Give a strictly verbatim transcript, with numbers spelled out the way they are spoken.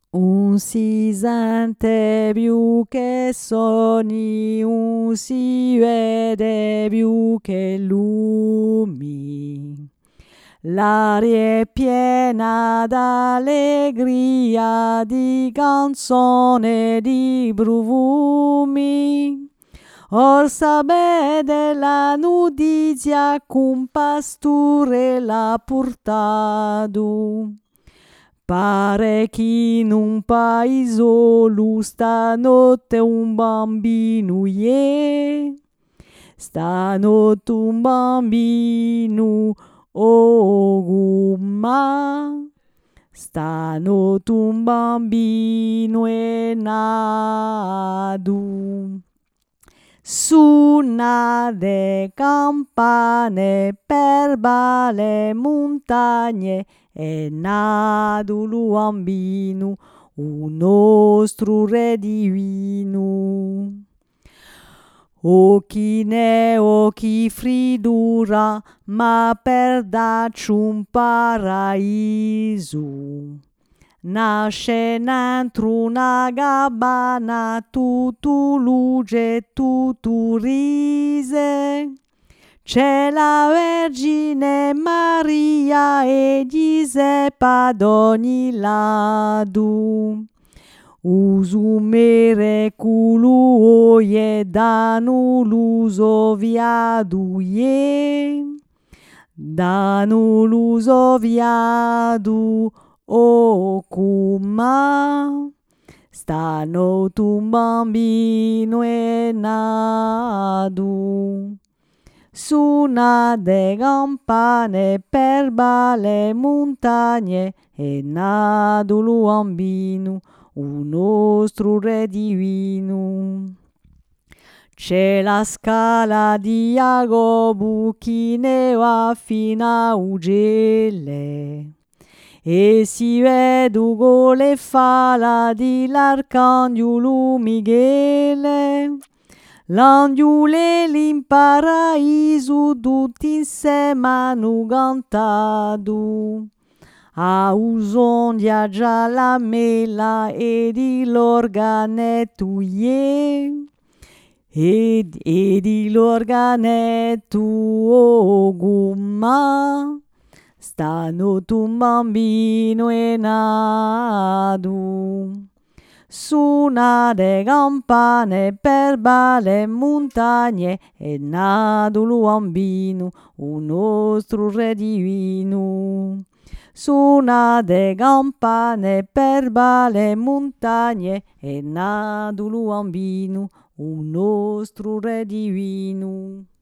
Un si sente più che sogni, un si vede più che lumi. L'aria è piena d'allegria, di canzone, di profumi. Or sapere della notizia che un pastore l'ha portato. Pare che in un paesolo stanotte un bambino è. Stanotte un bambino, oh gumma. Stanotte un bambino è nato. Suonate campane per le montagne, è nato un bambino, un nostro re divino. O chi ne o chi fridura, ma per darci un paraiso. Nasce dentro una gabbana, tutto luce, tutto rise. C'è la Vergine Maria e Giuseppe ad ogni lato. Usumere culo ye danu luso viadu ye. Danu luso viadu o cumma. Stanotte un bambino è nato. Suonate campane per le montagne, è nato un bambino, un nostro re divino. C'è la scala di Jacopo che ne va fino a Ugelle. E si vedo con le fala di l'arcangelo Michele. L'angelo in paraiso tutti insieme hanno cantato. A usondia già la mela e di l'organetto yeah. E, e di l'organetto oh gumma. Stanotte un bambino è nato. Suonate campane per le montagne, è nato un bambino, un nostro re divino. Suonate campane per le montagne, è nato un bambino, un nostro re divino.